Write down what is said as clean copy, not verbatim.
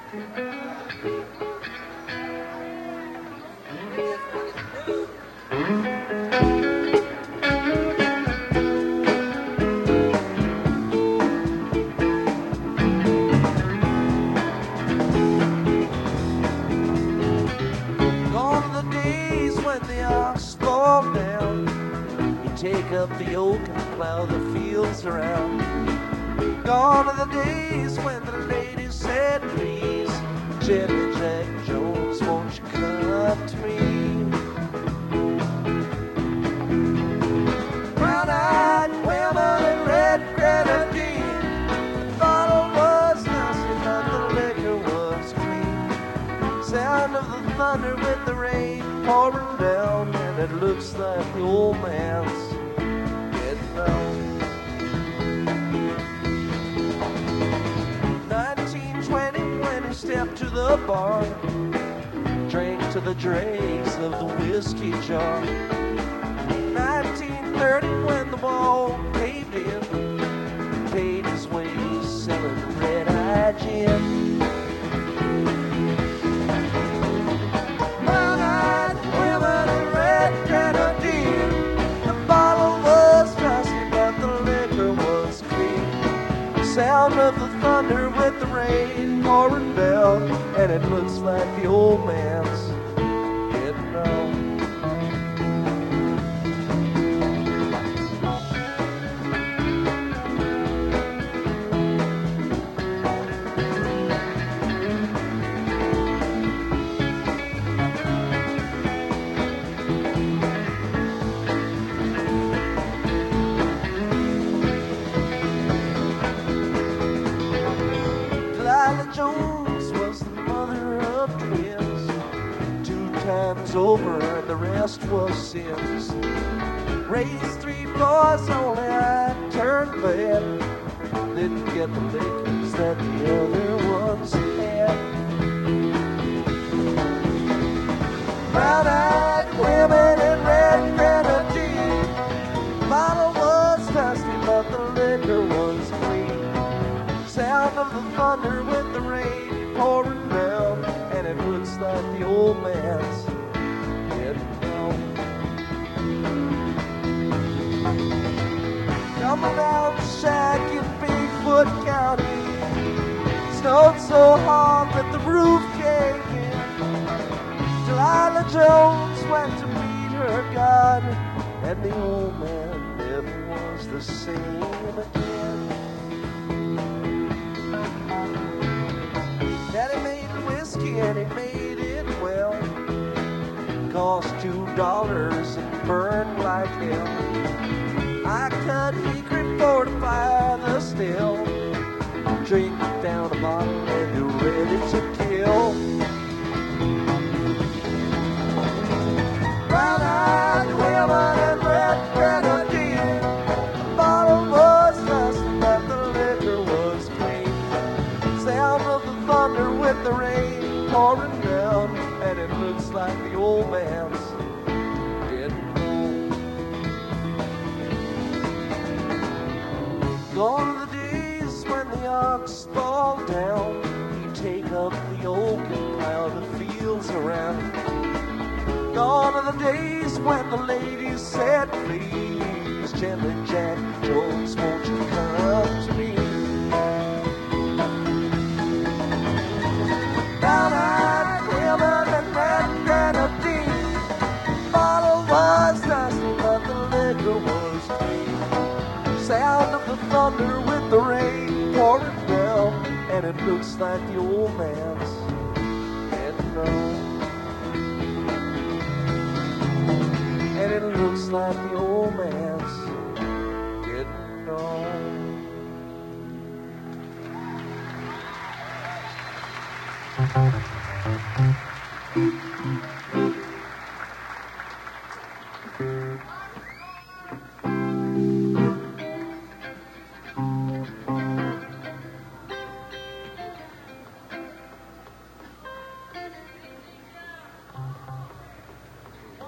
Take up the yoke and plow the fields around. Gone are the days when the ladies said, please, Jimmy Jack Jones, won't you come to me? Brown-eyed women and red grenadine. The bottle was nasty, but the liquor was clean. Sound of the thunder with the rain pouring down, and it looks like the old man's getting down. 1920 when he stepped to the bar, drank to the dregs of the whiskey jar. 1930 when the wall caved in, paid his way selling red-eye gin. Sound of the thunder with the rain pouring down, and it looks like the old man's getting on. Jones was the mother of twins, 2 times over, and the rest was sins. Raised 3 boys, only I turned bad. Didn't get the lickings that the other ones had. Brown-eyed women in red grenadine. The bottle was dusty, but the liquor was clean. Sound of the thunder with the rain pouring down, and it looks like the old man's getting down. Coming out the shack in Bigfoot County, snowed so hard that the roof caved in. Delilah Jones went to meet her God, and the old man never was the same again. Daddy made whiskey and he made it well. Cost $2 and burned like hell. I cut hickory for to fire the still. Drink down a bottle and you're ready to kill. Brown-eyed women and red grenadine. The bottle was dusty, but the liquor was clean. Sound of the thunder with the rain pouring down, and it looks like the old man's getting old. Gone are the days when the ox fall down. You take up the yoke and plow the fields around. Gone are the days when the ladies said, please, Jimmy Jack Jones, won't you come to me? Brown-eyed women and red grenadine. Bottle was dusty, but the liquor was clean. Sound of the thunder with the rain pouring down, and it looks like the old man's getting on. And it looks like the old man's getting on. Thank you.